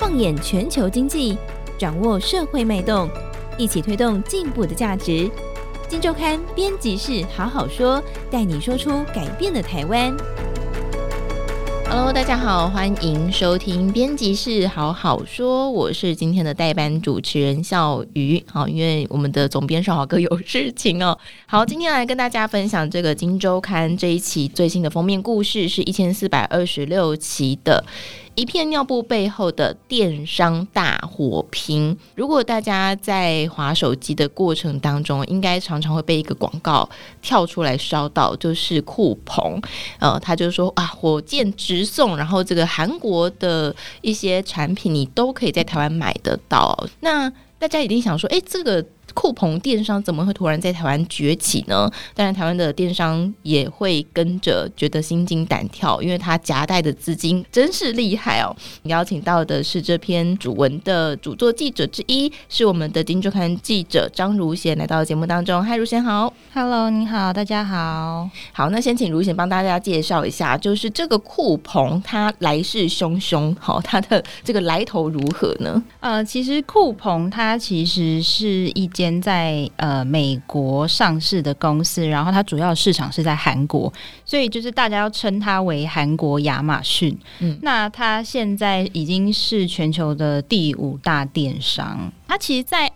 放眼全球经济，掌握社会脉动，一起推动进步的价值。今周刊编辑室好好说，带你说出改变的台湾。Hello， 大家好，欢迎收听编辑室好好说，我是今天的代班主持人孝瑜。好，因为我们的总编少豪哥有事情哦。好，今天来跟大家分享这个今周刊这一期最新的封面故事，是1426期的一片尿布背后的电商大火拼。如果大家在滑手机的过程当中，应该常常会被一个广告跳出来烧到，就是酷澎。他就说啊，火箭直送，然后这个韩国的一些产品你都可以在台湾买得到。那大家一定想说，这个酷澎电商怎么会突然在台湾崛起呢？当然台湾的电商也会跟着觉得心惊胆跳，因为他夹带的资金真是厉害哦。邀请到的是这篇主文的主作记者之一，是我们的今周刊记者张如贤，来到节目当中。嗨，如贤好。 Hello， 你好，大家好。 好，那先请如贤帮大家介绍一下，就是这个酷澎它来势汹汹，好，它的这个来头如何呢？ 其实酷澎它其实是一间在美国上市的公司，然后它主要市场是在韩国，所以就是大家要称它为韩国亚马逊。那它现在已经是全球的第5大电商。它其实在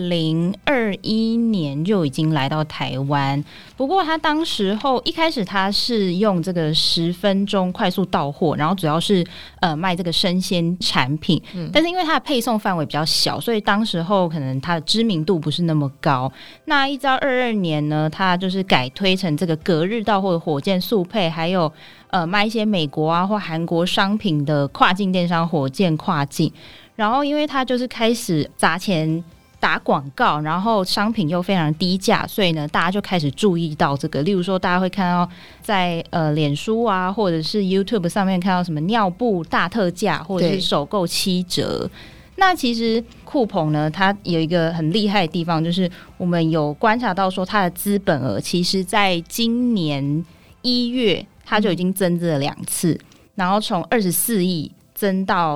2021年就已经来到台湾，不过它当时候一开始它是用这个10分钟快速到货，然后主要是卖这个生鲜产品，但是因为它的配送范围比较小，所以当时候可能它的知名度不是那么高。那一直到22年呢，它就是改推成这个隔日到货的火箭速配，还有卖一些美国啊或韩国商品的跨境电商火箭跨境。然后因为它就是开始砸钱打广告，然后商品又非常低价，所以呢大家就开始注意到这个。例如说大家会看到在脸书啊或者是 YouTube 上面看到什么尿布大特价，或者是首购7折。那其实酷澎呢，它有一个很厉害的地方，就是我们有观察到说它的资本额其实在今年1月它就已经增资了2次，然后从24亿增到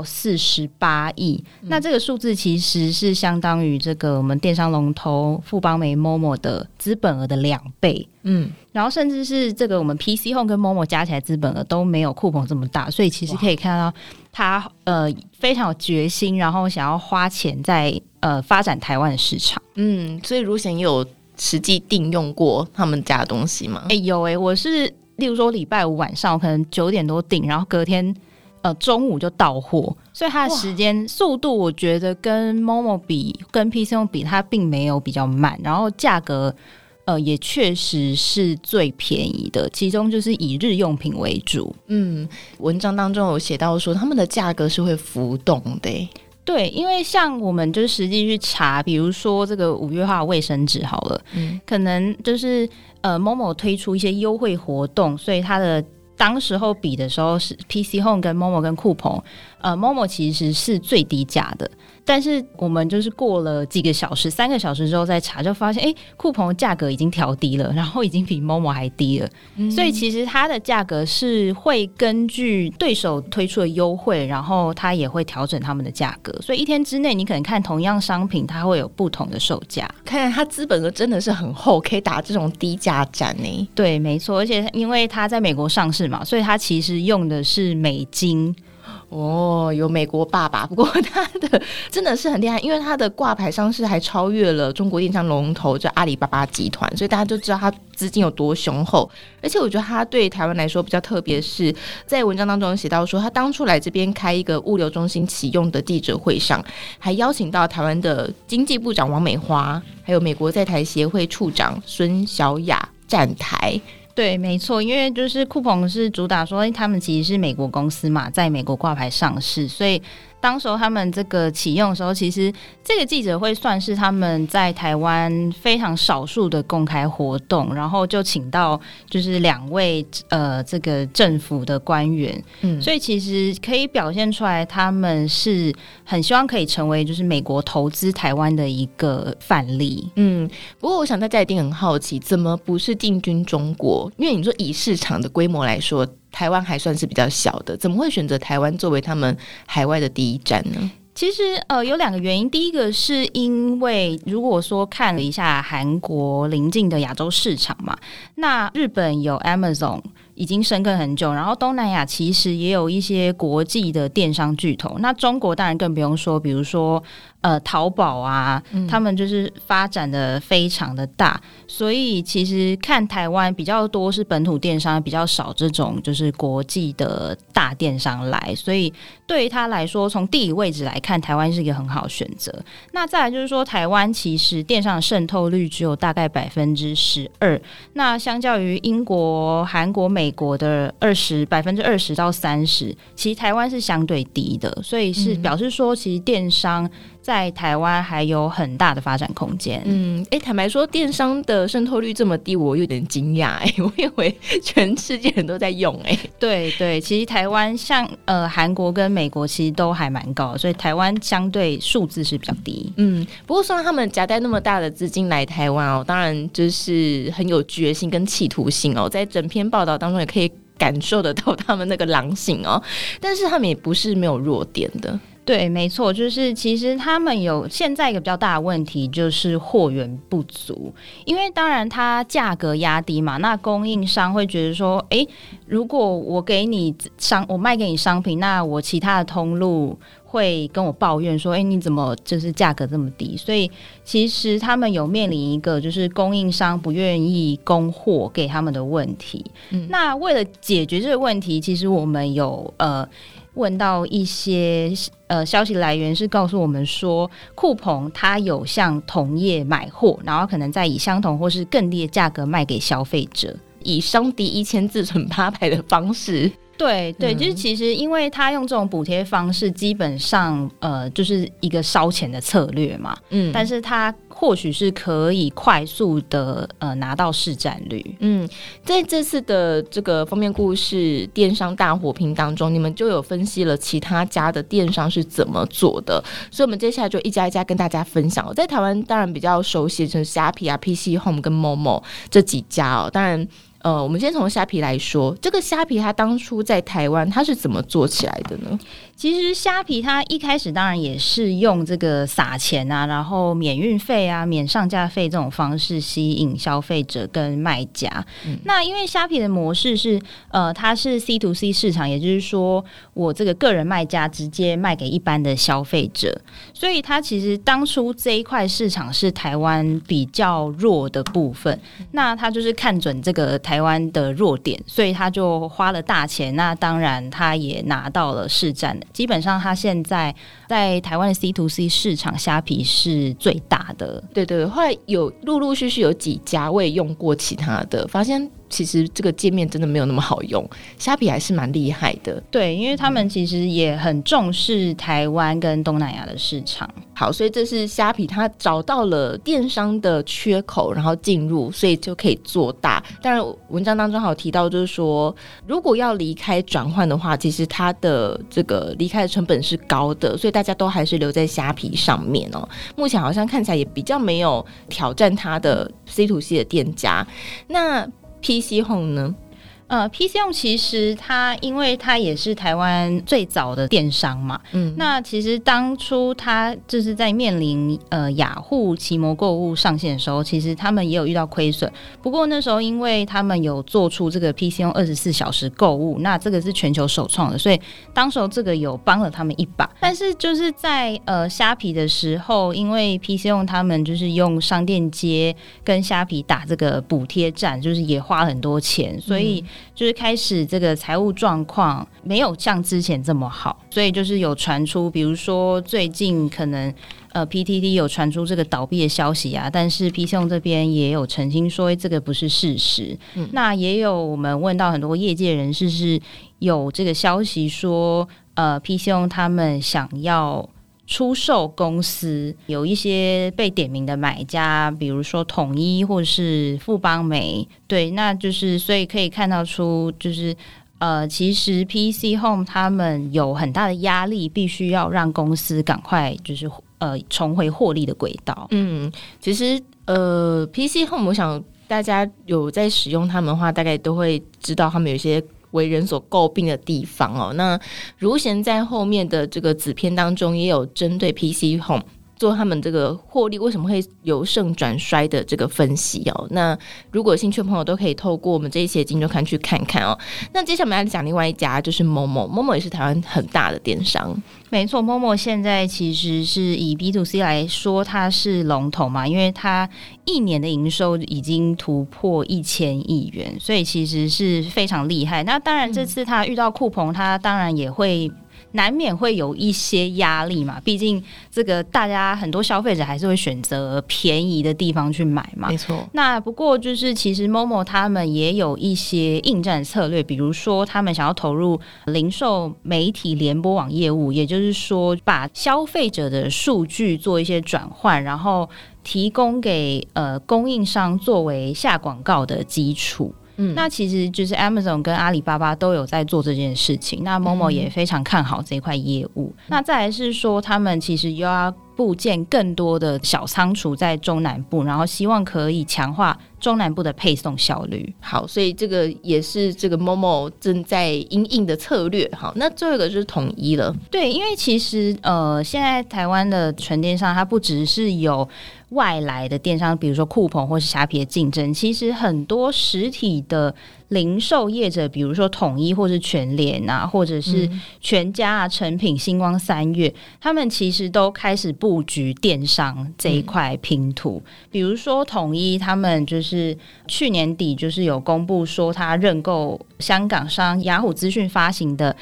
48亿。那这个数字其实是相当于这个我们电商龙头富邦媒 Momo 的资本额的2倍。然后甚至是这个我们 PC Home 跟 Momo 加起来资本额都没有酷澎这么大，所以其实可以看到他非常有决心，然后想要花钱在发展台湾的市场。 所以如贤有实际订用过他们家的东西吗？ 有我是例如说礼拜5晚上我可能9点多订，然后隔天中午就到货，所以它的时间速度我觉得跟 Momo 比跟 PC Home 比它并没有比较慢，然后价格也确实是最便宜的，其中就是以日用品为主。 文章当中有写到说他们的价格是会浮动的。 对，因为像我们就是实际去查，比如说这个5月号卫生纸好了，可能就是Momo 推出一些优惠活动，所以它的当时候比的时候是 PC Home 跟 Momo 跟酷澎，Momo 其实是最低价的，但是我们就是过了几个小时3个小时之后再查，就发现酷澎的价格已经调低了，然后已经比 Momo 还低了。所以其实它的价格是会根据对手推出的优惠，然后它也会调整他们的价格，所以一天之内你可能看同样商品它会有不同的售价。 看来它资本额真的是很厚，可以打这种低价战呢。 对，没错，而且因为它在美国上市嘛，所以它其实用的是美金。 有美国爸爸，不过他的真的是很厉害，因为他的挂牌上市还超越了中国电商龙头就阿里巴巴集团，所以大家就知道他资金有多雄厚。而且我觉得他对台湾来说比较特别，是在文章当中写到说，他当初来这边开一个物流中心启用的记者会上，还邀请到台湾的经济部长王美花，还有美国在台协会处长孙小雅站台。 对，没错，因为就是酷澎是主打说他们其实是美国公司嘛，在美国挂牌上市，所以当时候他们这个启用的时候，其实这个记者会算是他们在台湾非常少数的公开活动，然后就请到就是2位这个政府的官员，所以其实可以表现出来他们是很希望可以成为就是美国投资台湾的一个范例。 不过我想大家一定很好奇，怎么不是进军中国？因为你说以市场的规模来说， 台湾还算是比较小的，怎么会选择台湾作为他们海外的第一站呢？ 其实有两个原因，第一个是因为如果说看了一下韩国邻近的亚洲市场嘛，那日本有 Amazon 已经深耕很久，然后东南亚其实也有一些国际的电商巨头，那中国当然更不用说，比如说淘宝啊，他们就是发展的非常的大，所以其实看台湾比较多是本土电商，比较少这种就是国际的大电商来，所以对于他来说，从地理位置来看，台湾是一个很好的选择。那再来就是说，台湾其实电商的渗透率只有大概12%，那相较于英国、韩国、美国的20%到30%，其实台湾是相对低的，所以是表示说，其实电商在台湾还有很大的发展空间。 坦白说，电商的渗透率这么低，我有点惊讶我以为全世界人都在用对对，其实台湾像韩国跟美国其实都还蛮高的，所以台湾相对数字是比较低。 不过说他们夹带那么大的资金来台湾当然就是很有决心跟企图心在整篇报道当中也可以感受得到他们那个狼性但是他们也不是没有弱点的。 对，没错，就是其实他们有现在一个比较大的问题，就是货源不足。因为当然它价格压低嘛，那供应商会觉得说，如果我卖给你商品，那我其他的通路会跟我抱怨说，你怎么就是价格这么低？所以其实他们有面临一个就是供应商不愿意供货给他们的问题。那为了解决这个问题，其实我们有问到一些消息来源是告诉我们说，酷澎它有向同业买货，然后可能再以相同或是更低的价格卖给消费者， 以伤敌1000自损800的方式。 对对，就是其实因为他用这种补贴方式，基本上就是一个烧钱的策略嘛。但是他或许是可以快速的拿到市占率。 在这次的这个封面故事电商大火拼当中，你们就有分析了其他家的电商是怎么做的，所以我们接下来就一家一家跟大家分享。在台湾当然比较熟悉的虾皮啊、PC Home 跟 Momo 这几家当然我们先从虾皮来说，这个虾皮它当初在台湾它是怎么做起来的呢？ 其实虾皮它一开始当然也是用这个撒钱啊，然后免运费啊、免上架费这种方式吸引消费者跟卖家。那因为虾皮的模式是它是 C2C 市场，也就是说我这个个人卖家直接卖给一般的消费者，所以它其实当初这一块市场是台湾比较弱的部分。那它就是看准这个台湾的弱点，所以他就花了大钱，那当然他也拿到了市占。基本上他现在在台湾的 C2C 市场，虾皮是最大的。 对对，后来有陆陆续续有几家我也用过其他的，发现其实这个界面真的没有那么好用，虾皮还是蛮厉害的。 对，因为他们其实也很重视台湾跟东南亚的市场。 好，所以这是虾皮它找到了电商的缺口，然后进入，所以就可以做大。当然文章当中还有提到，就是说如果要离开转换的话，其实它的这个离开的成本是高的，所以大家都还是留在虾皮上面目前好像看起来也比较没有挑战它的 C2C 的店家。那 PC Home 呢 ？PC Home 其实它因为它也是台湾最早的电商嘛，那其实当初它就是在面临雅虎奇摩购物上线的时候，其实他们也有遇到亏损。不过那时候因为他们有做出这个 PC Home 24小时购物，那这个是全球首创的，所以当时候这个有帮了他们一把。但是就是在虾皮的时候，因为 PC Home 他们就是用商店街跟虾皮打这个补贴战，就是也花了很多钱，所以就是开始这个财务状况没有像之前这么好，所以就是有传出，比如说最近可能PTT 有传出这个倒闭的消息啊，但是 PC Home 这边也有澄清说这个不是事实。那也有我们问到很多业界人士是有这个消息说PC Home 他们想要出售公司，有一些被点名的买家，比如说统一或是富邦媒，对，那就是所以可以看到出就是其实 PC Home 他们有很大的压力，必须要让公司赶快就是重回获利的轨道。 其实PC Home 我想大家有在使用他们的话，大概都会知道他们有一些为人所诟病的地方哦。那如贤在后面的这个子篇当中也有针对 PC Home做他们这个获利为什么会由盛转衰的这个分析哦。那如果有兴趣的朋友都可以透过我们这一期的金周刊去看看哦。那接下来我们来讲另外一家，就是 Momo 也是台湾很大的电商。 没错 ，Momo 现在其实是以 B2C 来说，它是龙头嘛，因为它一年的营收已经突破1000亿元，所以其实是非常厉害。那当然，这次它遇到酷澎，它当然也会难免会有一些压力嘛，毕竟这个大家很多消费者还是会选择便宜的地方去买嘛。 没错。 那不过就是其实 Momo 他们也有一些应战策略，比如说他们想要投入零售媒体联播网业务，也就是说把消费者的数据做一些转换，然后提供给供应商作为下广告的基础。那其实就是 Amazon 跟阿里巴巴都有在做这件事情，那 Momo 也非常看好这一块业务。那再来是说他们其实又要布建更多的小仓储在中南部，然后希望可以强化中南部的配送效率。 好，所以这个也是这个 Momo 正在因应的策略。好，那最后一个就是统一了。 对，因为其实现在台湾的纯电商它不只是有外来的电商，比如说酷澎或是虾皮的竞争，其实很多实体的零售业者，比如说统一或是全联啊，或者是全家啊、诚品、星光三越，他们其实都开始布局电商这一块拼图。比如说统一，他们就是去年底就是有公布说，他认购香港商雅虎资讯发行的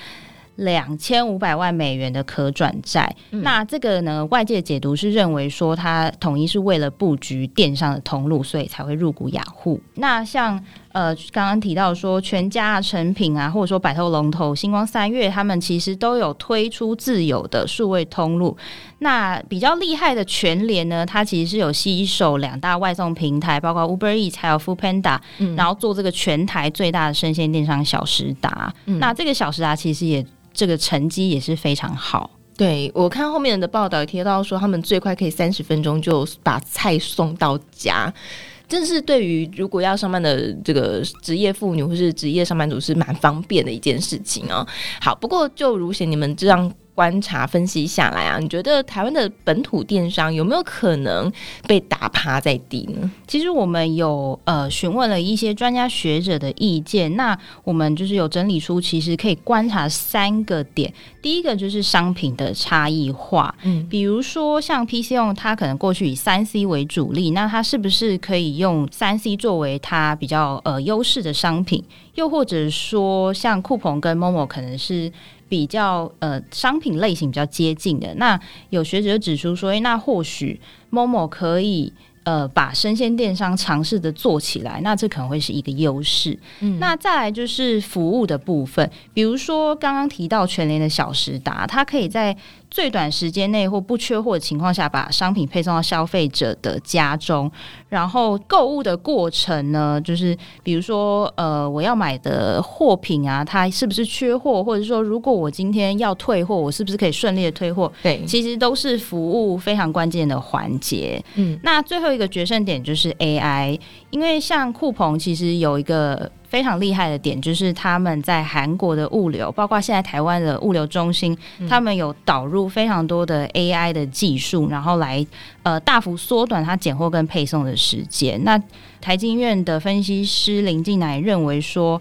2500万美元的可转债。那这个呢，外界解读是认为说，它统一是为了布局电商的通路，所以才会入股雅虎。那像刚刚提到说全家啊、诚品啊，或者说百货龙头星光三越，他们其实都有推出自有的数位通路。那比较厉害的全联呢，它其实是有携手2大外送平台，包括 Uber Eats 还有 Foodpanda，然后做这个全台最大的生鲜电商小时达。那这个小时达其实也这个成绩也是非常好。 对，我看后面的报道也提到说，他们最快可以30分钟就把菜送到家。真是对于如果要上班的这个职业妇女或是职业上班族是蛮方便的一件事情哦。好，不过就如贤你们这样观察分析下来啊，你觉得台湾的本土电商有没有可能被打趴在地呢？ 其实我们有询问了一些专家学者的意见，那我们就是有整理出其实可以观察3个点。第一个就是商品的差异化，比如说像 PC Home 它可能过去以 3C 为主力，那它是不是可以用 3C 作为它比较优势的商品？又或者说像酷澎跟 Momo 可能是比较商品类型比较接近的，那有学者指出说，那或许 Momo 可以把生鲜电商尝试的做起来，那这可能会是一个优势。那再来就是服务的部分，比如说刚刚提到全联的小时达，它可以在最短时间内或不缺货的情况下，把商品配送到消费者的家中。然后购物的过程呢，就是比如说我要买的货品啊，它是不是缺货，或者说如果我今天要退货，我是不是可以顺利的退货？对，其实都是服务非常关键的环节。那最后一个决胜点就是 AI， 因为像酷澎其实有一个非常厉害的点，就是他们在韩国的物流，包括现在台湾的物流中心，他们有导入非常多的 AI 的技术，然后来大幅缩短它拣货跟配送的时间。那台经院的分析师林进来认为说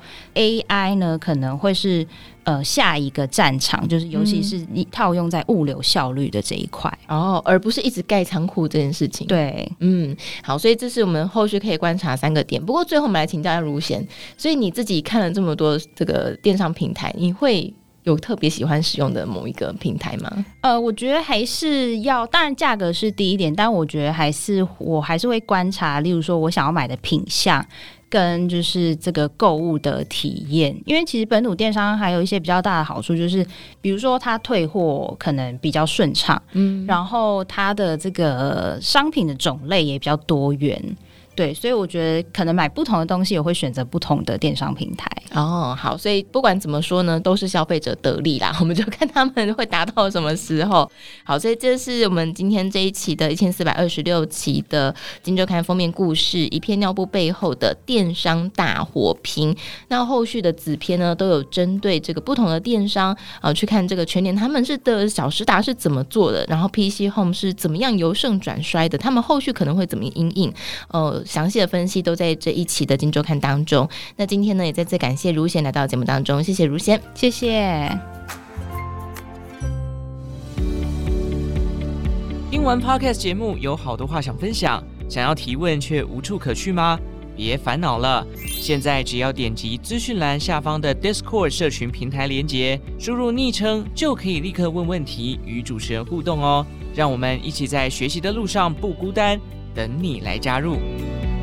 AI 呢可能会是下一个战场，就是尤其是套用在物流效率的这一块而不是一直盖仓库这件事情。 对， 好，所以这是我们后续可以观察3个点。不过最后我们来请教一下如贤，所以你自己看了这么多这个电商平台，你会有特别喜欢使用的某一个平台吗？ 我觉得还是要，当然价格是第一点，但我觉得我还是会观察，例如说我想要买的品项跟就是这个购物的体验。因为其实本土电商还有一些比较大的好处，就是比如说它退货可能比较顺畅，然后它的这个商品的种类也比较多元。 对，所以我觉得可能买不同的东西也会选择不同的电商平台。 好，所以不管怎么说呢，都是消费者得利啦，我们就看他们会达到什么时候。好，所以这是我们今天这一期的1426期的今周刊封面故事，一片尿布背后的电商大火拼。那后续的子篇呢，都有针对这个不同的电商去看这个全年他们的小时达是怎么做的，然后 PC Home 是怎么样由盛转衰的，他们后续可能会怎么因应，详细的分析都在这一期的今周刊当中。那今天呢，也再次感谢如贤来到节目当中，谢谢如贤。 谢谢。 听完 Podcast 节目有好多话想分享，想要提问却无处可去吗？别烦恼了，现在只要点击资讯栏下方的 Discord 社群平台连结，输入昵称就可以立刻问问题，与主持人互动哦。让我们一起在学习的路上不孤单，等你来加入。